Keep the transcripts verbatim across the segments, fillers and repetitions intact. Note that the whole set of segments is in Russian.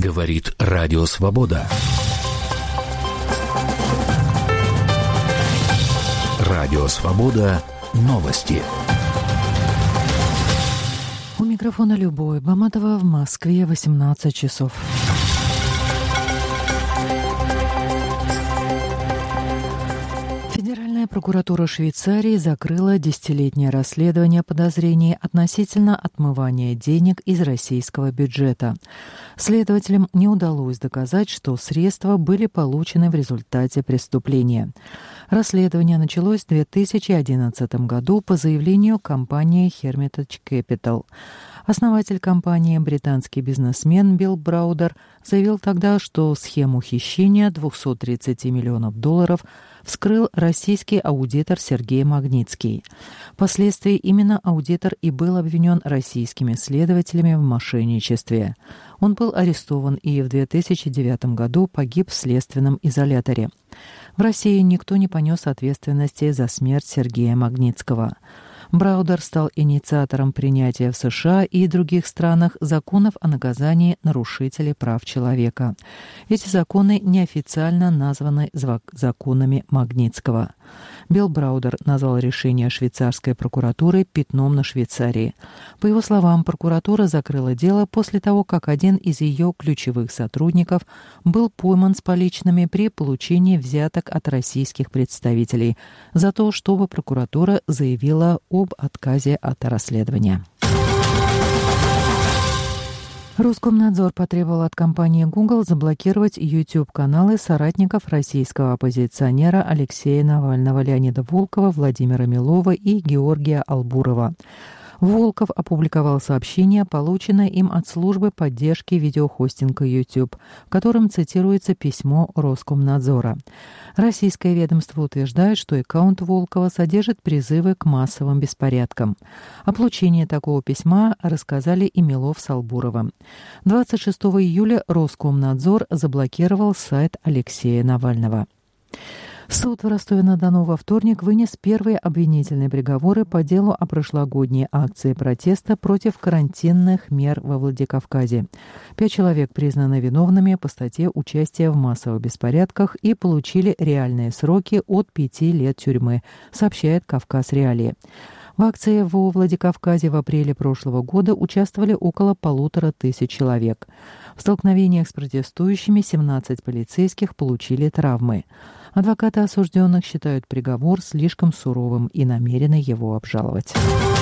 Говорит Радио Свобода. Радио Свобода. Новости. У микрофона Любовь Баматова, в Москве восемнадцать часов. Федеральная прокуратура Швейцарии закрыла десятилетнее расследование подозрений относительно отмывания денег из российского бюджета. Следователям не удалось доказать, что средства были получены в результате преступления. Расследование началось в две тысячи одиннадцатом году по заявлению компании Hermitage Capital. Основатель компании, британский бизнесмен Билл Браудер, заявил тогда, что схему хищения двухсот тридцати миллионов долларов вскрыл российский аудитор Сергей Магнитский. Впоследствии именно аудитор и был обвинен российскими следователями в мошенничестве. Он был арестован и в две тысячи девятом году погиб в следственном изоляторе. В России никто не понес ответственности за смерть Сергея Магнитского. Браудер стал инициатором принятия в США и других странах законов о наказании нарушителей прав человека. Эти законы неофициально названы законами Магнитского. Билл Браудер назвал решение швейцарской прокуратуры пятном на Швейцарии. По его словам, прокуратура закрыла дело после того, как один из ее ключевых сотрудников был пойман с поличными при получении взяток от российских представителей за то, чтобы прокуратура заявила об отказе от расследования. Роскомнадзор потребовал от компании Google заблокировать YouTube-каналы соратников российского оппозиционера Алексея Навального, Леонида Волкова, Владимира Милова и Георгия Албурова. Волков опубликовал сообщение, полученное им от службы поддержки видеохостинга YouTube, в котором цитируется письмо Роскомнадзора. Российское ведомство утверждает, что аккаунт Волкова содержит призывы к массовым беспорядкам. О получении такого письма рассказали и Милов с Албуровым. двадцать шестого июля Роскомнадзор заблокировал сайт Алексея Навального. Суд в Ростове-на-Дону во вторник вынес первые обвинительные приговоры по делу о прошлогодней акции протеста против карантинных мер во Владикавказе. Пять человек признаны виновными по статье «Участие в массовых беспорядках» и получили реальные сроки от пяти лет тюрьмы, сообщает «Кавказ Реалии». В акции во Владикавказе в апреле прошлого года участвовали около полутора тысяч человек. В столкновениях с протестующими семнадцать полицейских получили травмы. Адвокаты осужденных считают приговор слишком суровым и намерены его обжаловать.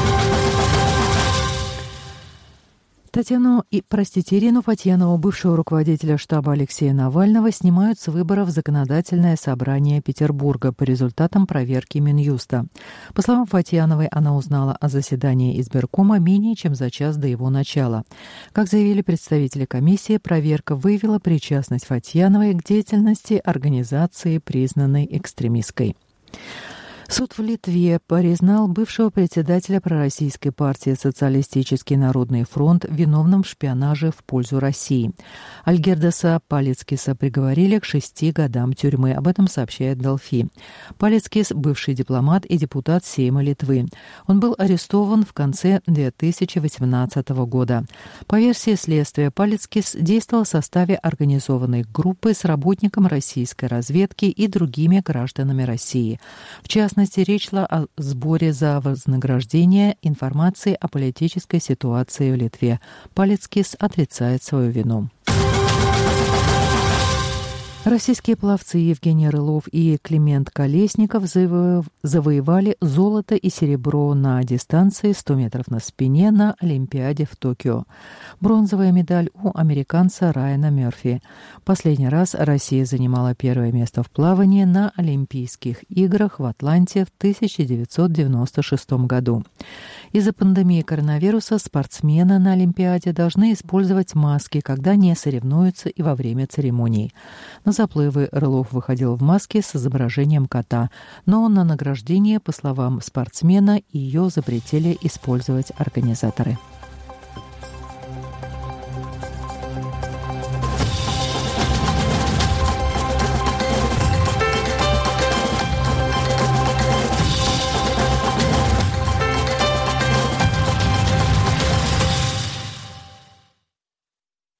Татьяну и, простите, Ирину Фатьянову, бывшего руководителя штаба Алексея Навального, снимают с выборов в Законодательное собрание Петербурга по результатам проверки Минюста. По словам Фатьяновой, она узнала о заседании избиркома менее чем за час до его начала. Как заявили представители комиссии, проверка выявила причастность Фатьяновой к деятельности организации, признанной экстремистской. Суд в Литве признал бывшего председателя пророссийской партии «Социалистический народный фронт» виновным в шпионаже в пользу России. Альгердаса Палецкиса приговорили к шести годам тюрьмы. Об этом сообщает Делфи. Палецкис – бывший дипломат и депутат Сейма Литвы. Он был арестован в конце две тысячи восемнадцатого года. По версии следствия, Палецкис действовал в составе организованной группы с работником российской разведки и другими гражданами России. В частности, речь шла о сборе за вознаграждение информации о политической ситуации в Литве. Палецкис отрицает свою вину. Российские пловцы Евгений Рылов и Климент Колесников завоевали золото и серебро на дистанции сто метров на спине на Олимпиаде в Токио. Бронзовая медаль у американца Райана Мерфи. Последний раз Россия занимала первое место в плавании на Олимпийских играх в Атланте в тысяча девятьсот девяносто шестом году. Из-за пандемии коронавируса спортсмены на Олимпиаде должны использовать маски, когда не соревнуются и во время церемоний. На заплывы Рылов выходил в маске с изображением кота, но на награждение, по словам спортсмена, ее запретили использовать организаторы.